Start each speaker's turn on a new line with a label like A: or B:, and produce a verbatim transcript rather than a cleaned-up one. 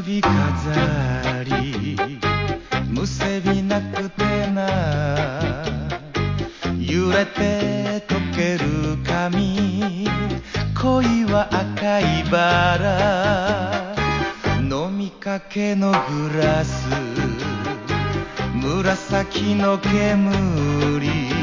A: 首飾りむせびなくてな揺れて溶ける髪恋は赤いバラ飲みかけのグラス紫の煙